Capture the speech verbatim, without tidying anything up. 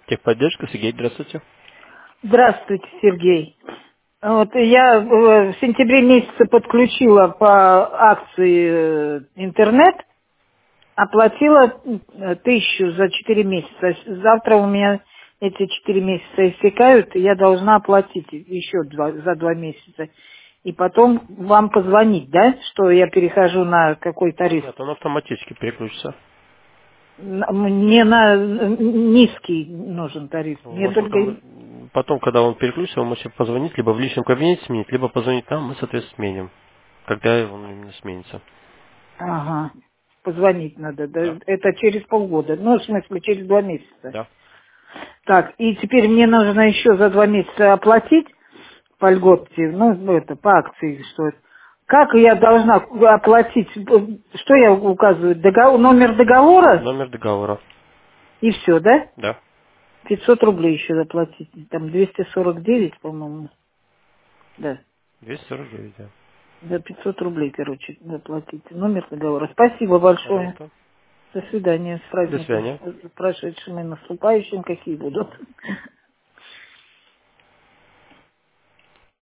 Техподдержка, Сергей, здравствуйте. Здравствуйте, Сергей. Вот я э, в сентябре месяце подключила по акции э, интернет, оплатила э, тысячу за четыре месяца. Завтра у меня эти четыре месяца истекают, и я должна оплатить еще два, за два месяца. И потом вам позвонить, да, что я перехожу на какой тариф? Нет, он автоматически переключится. На- Мне на э, низкий нужен тариф. Вы Мне можете только... потом, потом, когда он переключится, вы можете позвонить, либо в личном кабинете сменить, либо позвонить нам, мы, соответственно, сменим, когда он именно сменится. Ага, позвонить надо. Да, Да. это через полгода. Ну, в смысле, через два месяца. Да. Так, и теперь мне нужно еще за два месяца оплатить по льготке, ну, ну, это, по акции, что это. Как я должна оплатить? Что я указываю? Договор, номер договора? Номер договора. И все, да? Да. пятьсот рублей еще заплатить. Там двести сорок девять, по-моему. Да. двести сорок девять, да. За пятьсот рублей, короче, заплатить. Номер договора. Спасибо большое. Пожалуйста. До свидания. С До праздником. свидания. С прошедшим и наступающим. Какие будут.